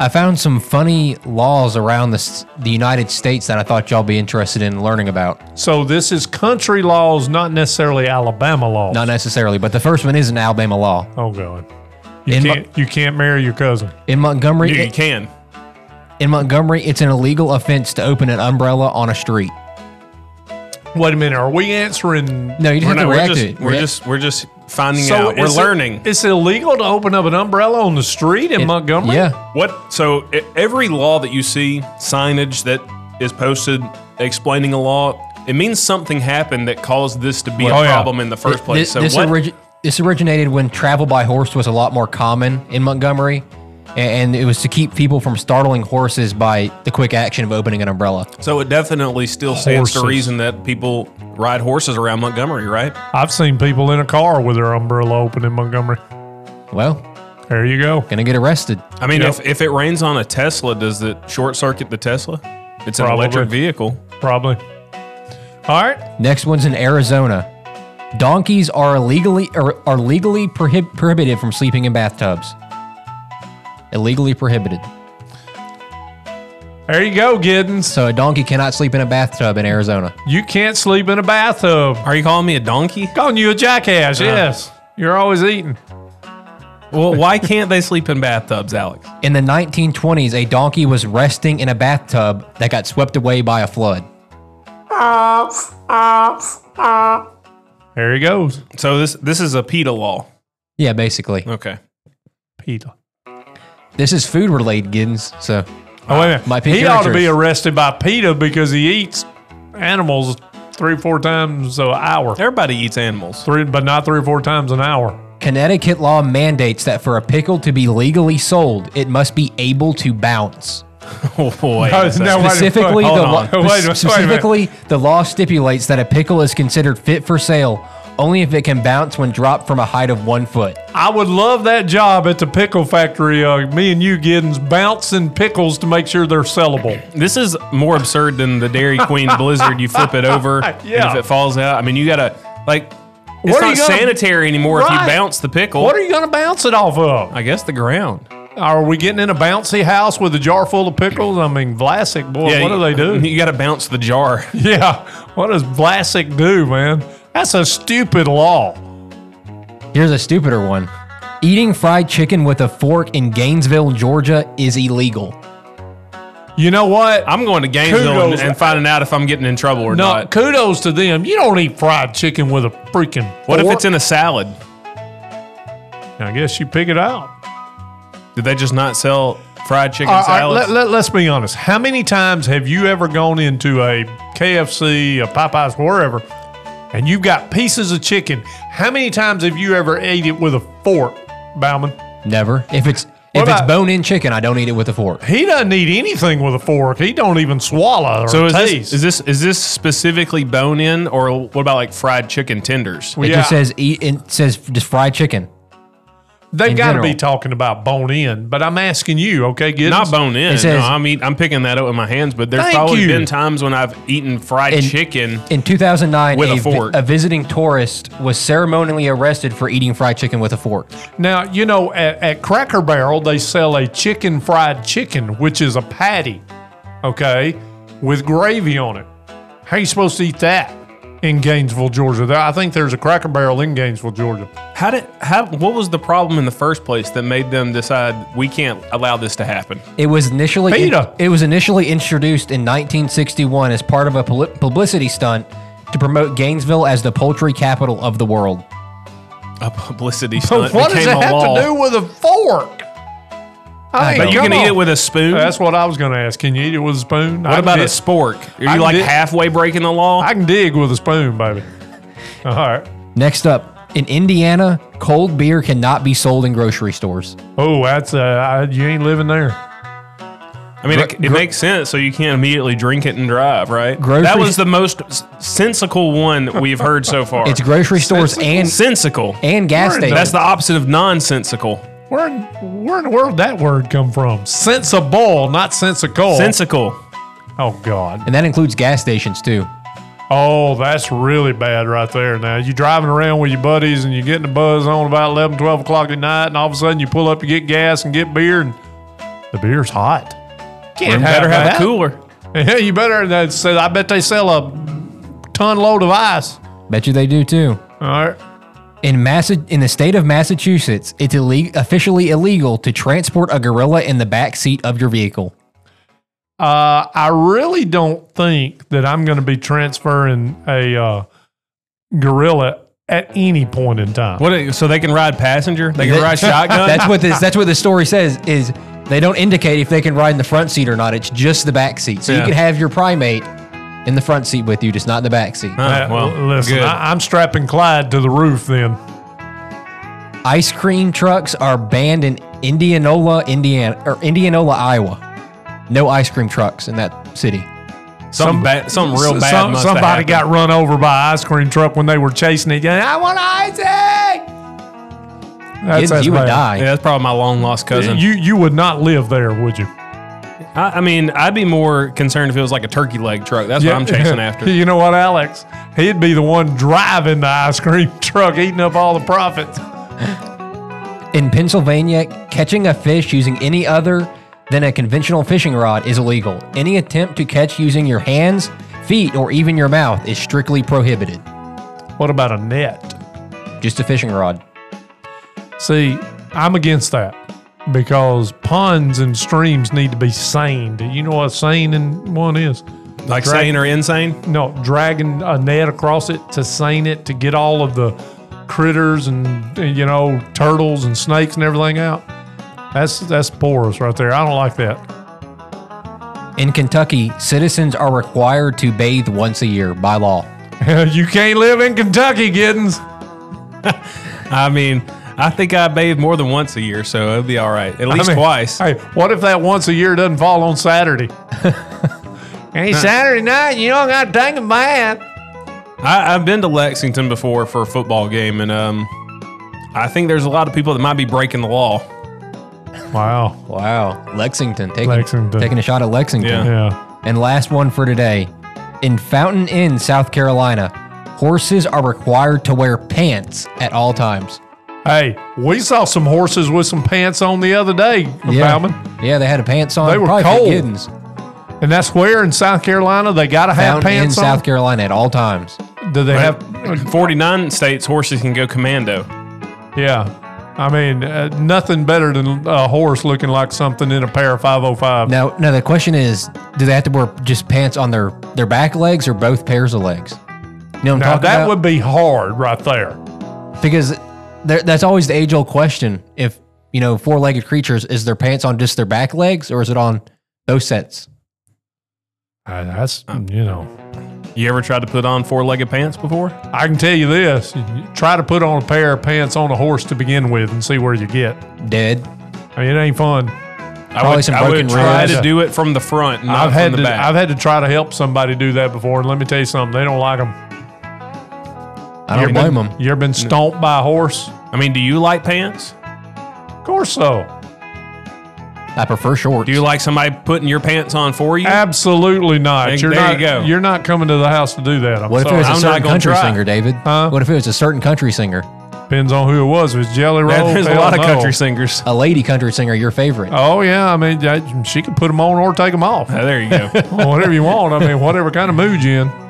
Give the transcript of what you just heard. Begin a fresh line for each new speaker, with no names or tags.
I found some funny laws around the United States that I thought y'all be interested in learning about.
So this is country laws, not necessarily Alabama laws.
Not necessarily, but the first one is an Alabama law.
Oh, God. You can't marry your cousin.
In Montgomery,
You can.
In Montgomery, it's an illegal offense to open an umbrella on a street.
Wait a minute. Are we answering?
No, you just have to react to it.
We're just finding out. We're learning.
It's illegal to open up an umbrella on the street in Montgomery?
Yeah.
So every law that you see, signage that is posted explaining a law, it means something happened that caused this to be a problem in the first place.
This originated when travel by horse was a lot more common in Montgomery, and it was to keep people from startling horses by the quick action of opening an umbrella.
So it definitely still stands to reason that people ride horses around Montgomery, right?
I've seen people in a car with their umbrella open in Montgomery.
Well,
there you go.
Gonna get arrested.
I mean, if it rains on a Tesla, does it short circuit the Tesla? It's an electric vehicle.
Probably. All right.
Next one's in Arizona. Donkeys are legally prohibited from sleeping in bathtubs. Illegally prohibited.
There you go, Giddens.
So a donkey cannot sleep in a bathtub in Arizona.
You can't sleep in a bathtub.
Are you calling me a donkey?
Calling you a jackass, yes. You're always eating.
Well, why can't they sleep in bathtubs, Alex?
In the 1920s, a donkey was resting in a bathtub that got swept away by a flood.
There he goes.
So this is a PETA law.
Yeah, basically.
Okay.
PETA.
This is food related, Giddens. So,
wait a minute. He ought to be arrested by PETA because he eats animals 3 or 4 times an hour.
Everybody eats animals,
but not 3 or 4 times an hour.
Connecticut law mandates that for a pickle to be legally sold, it must be able to bounce.
Oh boy!
Specifically, the law stipulates that a pickle is considered fit for sale only if it can bounce when dropped from a height of 1 foot.
I would love that job at the pickle factory. Me and you, Giddens, bouncing pickles to make sure they're sellable.
This is more absurd than the Dairy Queen Blizzard. You flip it over, and if it falls out, I mean, you gotta It's not sanitary anymore if you bounce the pickle.
What are you gonna bounce it off of?
I guess the ground.
Are we getting in a bouncy house with a jar full of pickles? I mean, Vlasic, boy, what do they do?
You got to bounce the jar.
Yeah. What does Vlasic do, man? That's a stupid law.
Here's a stupider one. Eating fried chicken with a fork in Gainesville, Georgia is illegal.
You know what?
I'm going to Gainesville and finding out if I'm getting in trouble or not.
Kudos to them. You don't eat fried chicken with a freaking fork.
What if it's in a salad?
I guess you pick it out.
Did they just not sell fried chicken salads?
Let's be honest. How many times have you ever gone into a KFC, a Popeyes, wherever, and you've got pieces of chicken? How many times have you ever ate it with a fork, Bauman?
Never. If it's bone-in chicken, I don't eat it with a fork.
He doesn't eat anything with a fork. He don't even swallow or taste.
Is this specifically bone-in, or what about like fried chicken tenders?
It just says it says just fried chicken.
They've got to be talking about bone-in, but I'm asking you, okay, Giddens?
Not bone-in. I'm picking that up with my hands, but there's probably been times when I've eaten fried chicken
in 2009
with a fork.
A visiting tourist was ceremonially arrested for eating fried chicken with a fork.
Now, you know, at Cracker Barrel, they sell a chicken fried chicken, which is a patty, okay, with gravy on it. How are you supposed to eat that in Gainesville, Georgia? I think there's a Cracker Barrel in Gainesville, Georgia.
What was the problem in the first place that made them decide we can't allow this to happen?
It was initially introduced in 1961 as part of a publicity stunt to promote Gainesville as the poultry capital of the world.
A publicity stunt.
What does it have to do with a fork?
But you can eat it with a spoon?
That's what I was going to ask. Can you eat it with a spoon?
What about a spork? Are you halfway breaking the law?
I can dig with a spoon, baby. All right.
Next up, in Indiana, cold beer cannot be sold in grocery stores.
Oh, that's you ain't living there.
I mean, it makes sense, so you can't immediately drink it and drive, right? That was the most sensical one we've heard so far.
It's grocery stores and
sensical
and gas stations.
That's the opposite of nonsensical.
Where in the world did that word come from? Sensible, not sensical.
Sensical.
Oh, God.
And that includes gas stations, too.
Oh, that's really bad right there. Now, you're driving around with your buddies and you're getting the buzz on about 11, 12 o'clock at night, and all of a sudden you pull up to get gas and get beer, and The beer's hot.
You better have
that.
a cooler.
Yeah, you better. I bet they sell a ton load of ice.
Bet you they do too.
All right.
In the state of Massachusetts, it's officially illegal to transport a gorilla in the back seat of your vehicle.
I really don't think that I'm going to be transferring a gorilla at any point in time.
So they can ride passenger? They can ride shotgun?
That's what the story says. Is they don't indicate if they can ride in the front seat or not. It's just the back seat. So you can have your primate in the front seat with you, just not in the back seat.
Listen, I'm strapping Clyde to the roof then.
Ice cream trucks are banned in Indianola, Iowa. No ice cream trucks in that city.
Something real bad must have
Somebody
happened.
got run over by an ice cream truck when they were chasing it. I want icing!
You would die.
Yeah, that's probably my long lost cousin.
You would not live there, would you?
I mean, I'd be more concerned if it was like a turkey leg truck. That's what I'm chasing after.
You know what, Alex? He'd be the one driving the ice cream truck, eating up all the profits.
In Pennsylvania, catching a fish using any other than a conventional fishing rod is illegal. Any attempt to catch using your hands, feet, or even your mouth is strictly prohibited.
What about a net?
Just a fishing rod.
See, I'm against that because ponds and streams need to be seined. You know what seine in one is?
Like sane or insane?
No, dragging a net across it to seine it to get all of the critters and turtles and snakes and everything out. That's porous right there. I don't like that.
In Kentucky, citizens are required to bathe once a year by law.
You can't live in Kentucky, Giddens.
I mean, I think I bathe more than once a year, so it'll be all right. At least twice.
Hey, what if that once a year doesn't fall on Saturday? Hey, Saturday night, you don't got to take a bath.
I've been to Lexington before for a football game, and I think there's a lot of people that might be breaking the law.
Wow.
Lexington. Taking a shot at Lexington.
Yeah.
And last one for today. In Fountain Inn, South Carolina, horses are required to wear pants at all times.
Hey, we saw some horses with some pants on the other day, Bauman.
Yeah, they had pants on.
They were
probably
cold.
Giddens.
And that's where in South Carolina they got to have
Fountain
pants
Inn,
on?
South Carolina at all times.
Do they have
49 states, horses can go commando.
Yeah. I mean, nothing better than a horse looking like something in a pair of 505.
Now, the question is, do they have to wear just pants on their back legs or both pairs of legs? You know what I'm
Now,
talking
that
about?
would be hard right there.
Because that's always the age-old question. If, four-legged creatures, is their pants on just their back legs or is it on both sets?
That's,
You ever tried to put on four-legged pants before?
I can tell you this. You try to put on a pair of pants on a horse to begin with and see where you get.
Dead.
I mean, it ain't fun.
I would try
ribs.
to do it from the front, not
I've
from the back.
had to try to help somebody do that before, and let me tell you something. They don't like them.
I don't blame them.
You ever been stomped by a horse?
I mean, do you like pants?
Of course so.
I prefer shorts.
Do you like somebody putting your pants on for you?
Absolutely not.
There
not,
you go.
You're not coming to the house to do that.
What if it was a
I'm not
certain
gonna
country
try.
singer, David?
Huh?
What if it was a certain country singer?
Depends on who it was. If it's Jelly Roll,
There's a
hell
lot of
no.
country singers.
A lady country singer, your favorite.
Oh, yeah. I mean, she could put them on or take them off.
There you go.
Whatever you want. I mean, whatever kind of mood you're in.